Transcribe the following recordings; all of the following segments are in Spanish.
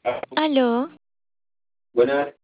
Aló, Buenas,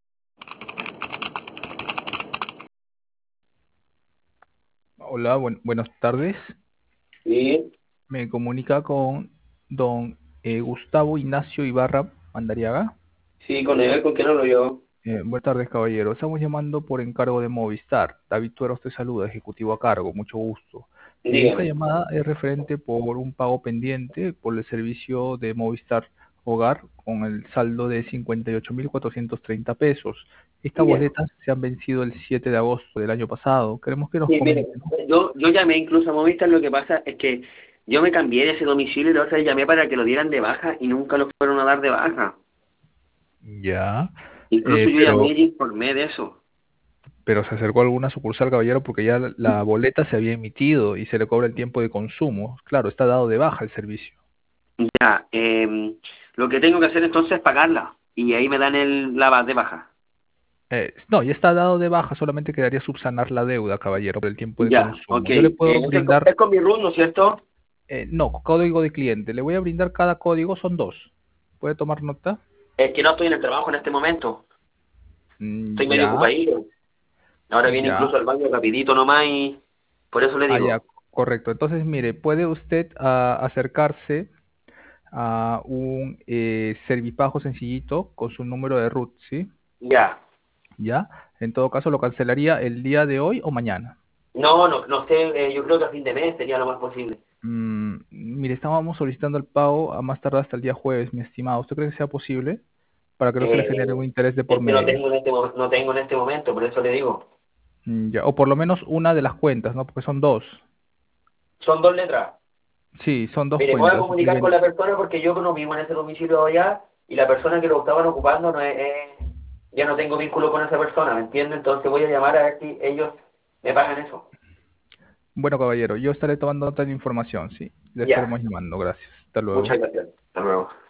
Hola, buenas tardes. sí, Me comunica con don Gustavo Ignacio Ibarra Mandariaga. sí, con él, ¿con quién hablo yo? Buenas tardes, caballero. Estamos llamando por encargo de Movistar. David Tuero te saluda, ejecutivo a cargo. Mucho gusto. Esta Dígame. llamada es referente por un pago pendiente por el servicio de Movistar Hogar con el saldo de 58.430 pesos. Estas Ya. boletas se han vencido el 7 de agosto del año pasado. Queremos que nos Sí, mire, comente, ¿no? yo llamé incluso a Movistar, lo que pasa es que yo me cambié de ese domicilio y la otra vez llamé para que lo dieran de baja y nunca lo fueron a dar de baja. Ya, Incluso yo llamé pero y informé de eso. se acercó a alguna sucursal, caballero, porque ya la boleta se había emitido y se le cobra el tiempo de consumo. Claro, está dado de baja el servicio. Ya, lo que tengo que hacer entonces es pagarla y ahí me dan la de baja. No, ya está dado de baja, solamente quedaría subsanar la deuda, caballero, por el tiempo de Ya, ok. consumo. Yo le puedo Es brindar, con mi RUT, ¿no es cierto? no, código de cliente. Le voy a brindar cada código, son dos. ¿Puede tomar nota? Es que no estoy en el trabajo en este momento. Estoy medio Ya, ocupadito. Ahora viene ya, incluso al baño rapidito nomás y por eso le ya, digo. correcto. Entonces, mire, puede usted acercarse a un Servipago sencillito con su número de RUT, ¿sí? Ya. ¿Ya? En todo caso, lo cancelaría el día de hoy o mañana. No sé, yo creo que a fin de mes sería lo más posible. Mire, estábamos solicitando el pago a más tardar hasta el día jueves, mi estimado. ¿Usted cree que sea posible? Para que no se le genere Eh, un interés de por es que medio. no tengo en este momento, por eso le digo. Ya. O por lo menos una de las cuentas, ¿no? Porque son dos. Son dos letras. Sí, son dos Mire, me voy a cuentas. comunicar con la persona porque yo no vivo en ese domicilio allá y la persona que lo estaban ocupando ya no tengo vínculo con esa persona, ¿me entiende? Entonces voy a llamar a ver si ellos me pagan eso. Bueno, caballero, yo estaré tomando nota de la información, ¿sí? Le Ya, estaremos llamando. Gracias. Hasta luego. muchas gracias. Hasta luego.